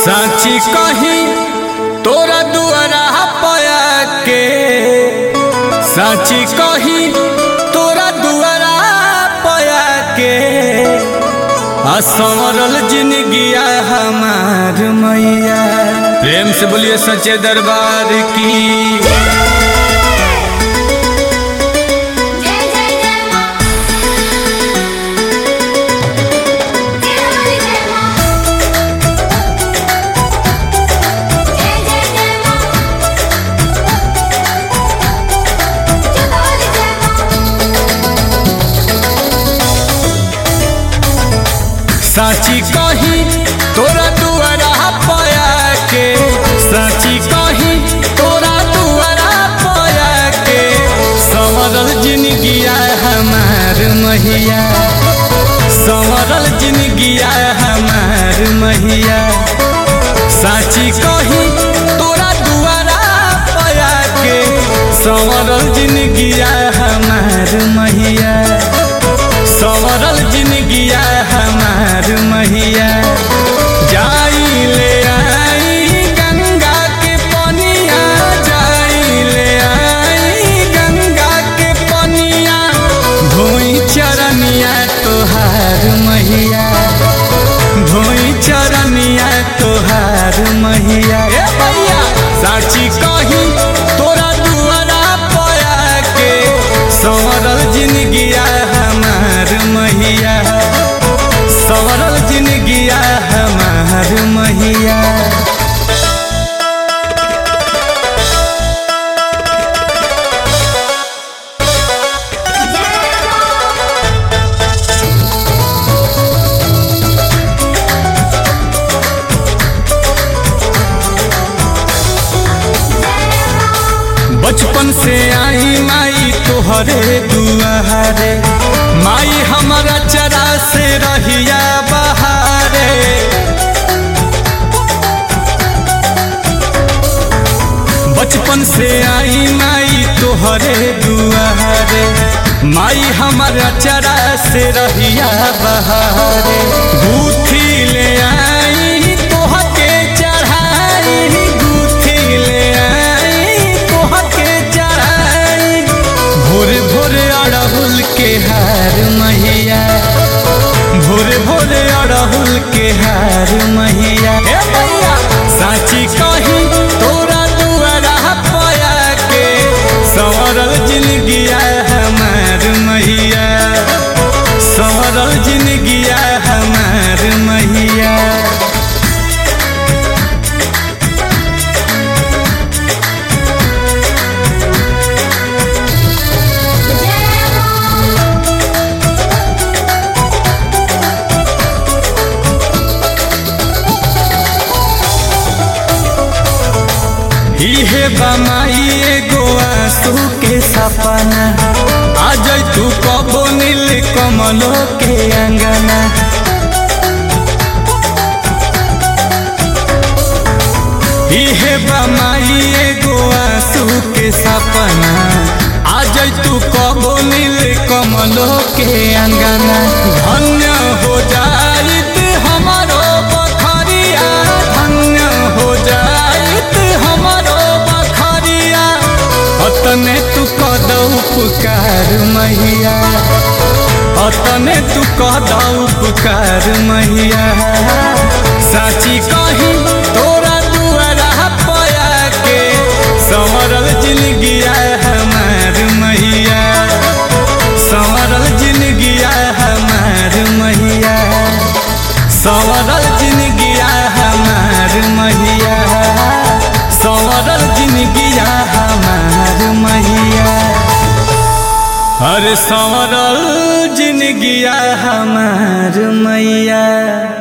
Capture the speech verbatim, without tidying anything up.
साची कही तोरा दुआरा पया के, साची कही तोरा दुआरा पया के, असंवरल जिंदगिया हमार मैया। प्रेम से बोलिए सच्चे दरबार की। साची कही तोरा दुआरा पया के, साची कही तोरा दुआरा पया के, संवरल जिंदगिया हमार मैया, संवरल जिंदगिया हमार मैया। साची कही तोरा दुआरा पया के, संवरल जिंदगिया हमार मैया, संवरल जिंदगिया हमार मैया। जाई ले आई गंगा के पनिया, जाई ले आई गंगा के पनिया, धोई चरनिया तोहार मैया, धोई चरनिया तोहार मैया। ए भैया साची कही तोरा दुआरा पया के, संवरल जिंदगिया हमार मैया, संवरल जिंदगिया हमार मैया। बचपन से आई माई तोहरे दुआरे, माई हमारा चरा से रहिया बहारे। बचपन से आई माई तोहरे दुआरे, माई हमारा चरा से रहिया बहारे। गुथी ले आई तोहके चढ़ाई, गुथी ले आई तोहके चढ़ाई, भोरे भोरे अड़हुल के हार मैया, भोरे भोरे अड़हुल के हार मैया। ए मैया साची कही तोरा दुआरा पया के, संवरल जिंदगिया हमार मैया, संवरल जिंदगिया हमार मैया। इहे बमाई एगो आंसू के सपना, आज तू कबो नील कमलो के अंगना। इहे बमाई एगो आंसू के सपना, आज तू कबो नील कमलो के अंगना। धन्य हो जाइत हमारो बखरिया, धन्य हो जाइत हमारो बखरिया, अतने तू कदौ पुकार मैया, अतने तू कदौ पुकार मैया। साची कही तोरा दुआरा पया के, संवरल जिंदगिया हमार मैया, संवरल जिंदगिया हमार मैया, संवरल जिंदगिया हमार मैया, संवरल जिंदगिया हमार मैया। अरे संवरल जिंदगिया हमार मैया।